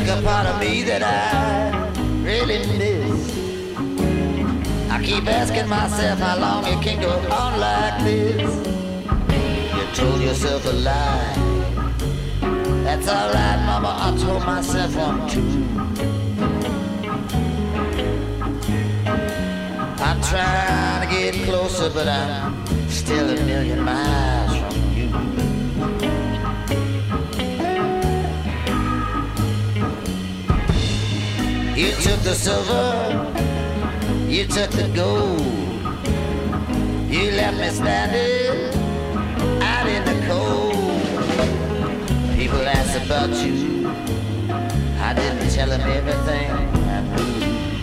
sugar part of me that I really miss. I keep asking myself how long it can go on like this. You told yourself a lie. That's alright, mama, I told myself one too. I'm trying to get closer, but I'm still a million miles from you. You took the silver, you took the gold. You left me standing out in the cold. People ask about you, I didn't tell them everything I knew.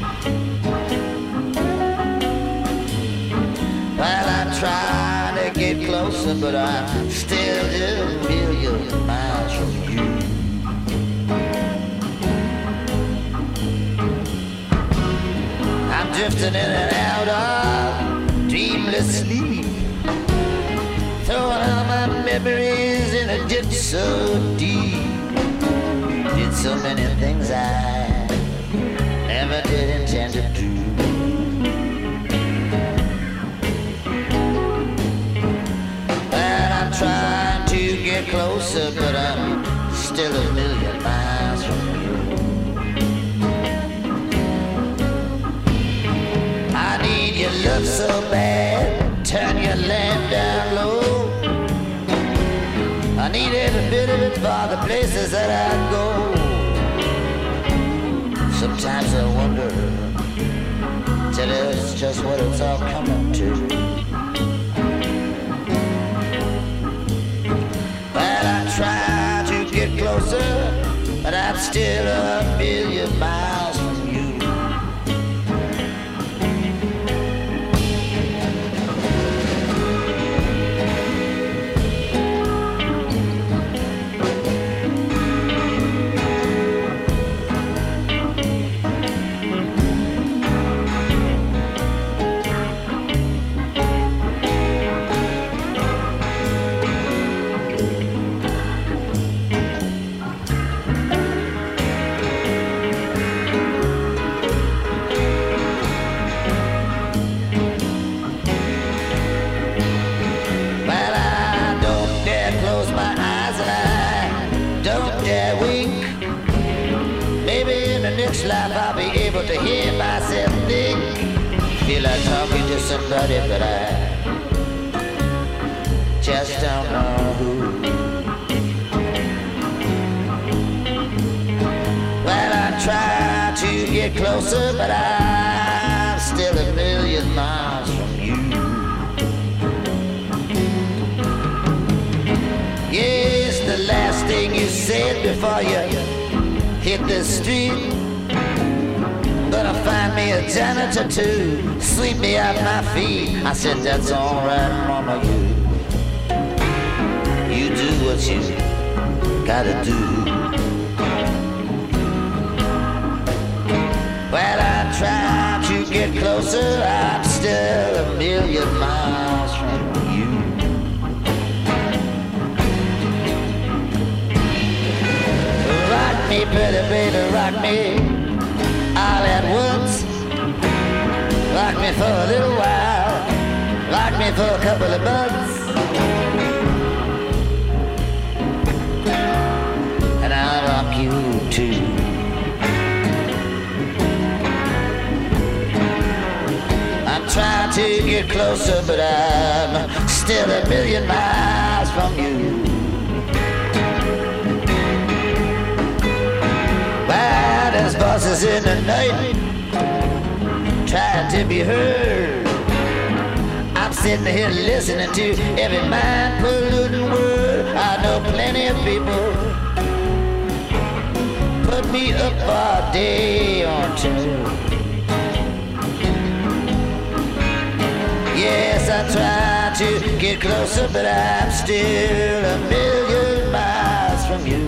Well, I'm trying to get closer, but I'm still a million miles from you. I'm drifting in and out of dreamless sleep, throwing all my memories in a ditch so deep. Did so many things I never did intend to do. And I'm trying to get closer, but I'm still a million miles from you. I need your love so bad, turn your lamp down low. I need every bit of it for the places that I go. Sometimes I wonder, till it's just what it's all coming to. Well, I try to get closer, but I'm still a million miles from you. Next life I'll be able to hear myself think. Feel like talking to somebody, but I just don't know who. Well, I try to get closer, but I'm still a million miles from you. Yes, the last thing you said before you hit the street. Gonna find me a janitor to sweep me off my feet. I said, that's alright, mama, you do what you gotta do. Well, I try to get closer, I'm still a million miles from you. Rock me, pretty baby, rock me all at once. Rock me for a little while, rock me for a couple of months, and I'll rock you too. I'm trying to get closer, but I'm still a million miles from you. Well, there's voices in the night trying to be heard. I'm sitting here listening to every mind-polluting word. I know plenty of people put me up for a day or two. Yes, I try to get closer, but I'm still a million miles from you.